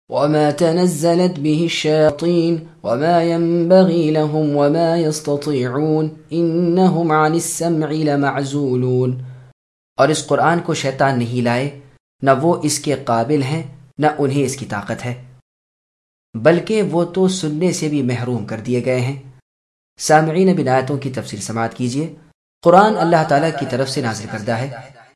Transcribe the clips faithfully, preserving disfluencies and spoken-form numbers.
وما تنزلت به الشياطين وما ينبغي لهم وما يستطيعون إنهم عن السمع لمعزولون۔ اور اس قرآن کو شیطان نہیں لائے، نہ وہ اس کے قابل ہیں نہ انہیں اس کی طاقت ہے، بلکہ وہ تو سننے سے بھی محروم کر دیے گئے ہیں۔ سامعین اب ان آیتوں کی تفسیر سماعت کیجیے۔ قرآن اللہ تعالیٰ کی طرف سے نازل کردہ ہے۔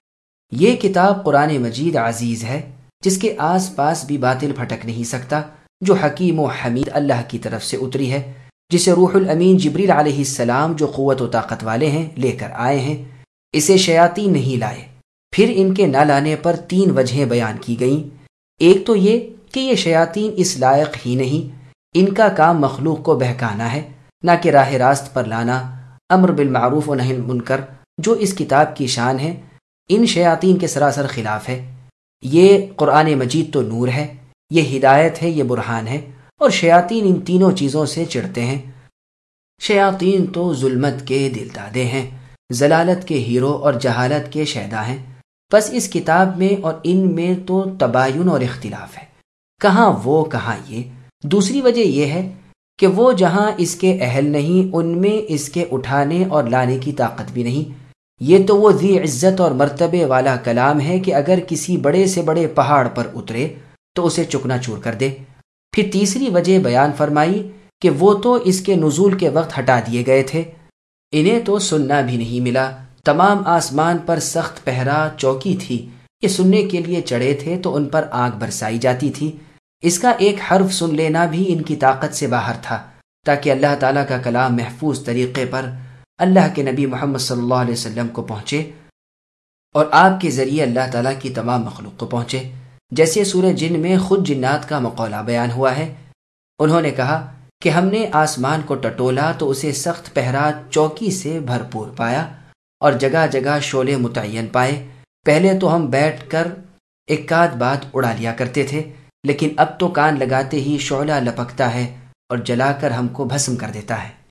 یہ کتاب قرآن مجید عزیز ہے، جس کے آس پاس بھی باطل پھٹک نہیں سکتا، جو حکیم و حمید اللہ کی طرف سے اتری ہے، جسے روح الامین جبریل علیہ السلام جو قوت و طاقت والے ہیں لے کر آئے ہیں۔ اسے شیاطین نہیں لائے۔ پھر ان کے نہ لانے پر تین وجہیں بیان کی گئیں۔ ایک تو یہ کہ یہ شیاطین اس لائق ہی نہیں، ان کا کام مخلوق کو بہکانا ہے، نہ کہ راہ راست پر لانا، امر بالمعروف و نہی عن المنکر جو اس کتاب کی شان ہے، ان شیاطین کے سراسر خلاف ہے۔ یہ قرآن مجید تو نور ہے، یہ ہدایت ہے، یہ برہان ہے، اور شیاطین ان تینوں چیزوں سے چڑھتے ہیں۔ شیاطین تو ظلمت کے دل دادے ہیں، ضلالت کے ہیرو اور جہالت کے شیدا ہیں۔ بس اس کتاب میں اور ان میں تو تباین اور اختلاف ہے، کہاں وہ کہاں یہ۔ دوسری وجہ یہ ہے کہ وہ جہاں اس کے اہل نہیں، ان میں اس کے اٹھانے اور لانے کی طاقت بھی نہیں۔ یہ تو وہ ذی عزت اور مرتبے والا کلام ہے کہ اگر کسی بڑے سے بڑے پہاڑ پر اترے تو اسے چکنا چور کر دے۔ پھر تیسری وجہ بیان فرمائی کہ وہ تو اس کے نزول کے وقت ہٹا دیے گئے تھے، انہیں تو سننا بھی نہیں ملا۔ تمام آسمان پر سخت پہرا چوکی تھی، یہ سننے کے لیے چڑھے تھے تو ان پر آگ برسائی جاتی تھی۔ اس کا ایک حرف سن لینا بھی ان کی طاقت سے باہر تھا، تاکہ اللہ تعالیٰ کا کلام محفوظ طریقے پر اللہ کے نبی محمد صلی اللہ علیہ وسلم کو پہنچے اور آپ کے ذریعے اللہ تعالیٰ کی تمام مخلوق کو پہنچے۔ جیسے سورہ جن میں خود جنات کا مقولہ بیان ہوا ہے، انہوں نے کہا کہ ہم نے آسمان کو ٹٹولا تو اسے سخت پہرا چوکی سے بھرپور پایا اور جگہ جگہ شعلے متعین پائے۔ پہلے تو ہم بیٹھ کر ایک بات اڑا لیا کرتے تھے، لیکن اب تو کان لگاتے ہی شعلہ لپکتا ہے اور جلا کر ہم کو بھسم کر دیتا ہے۔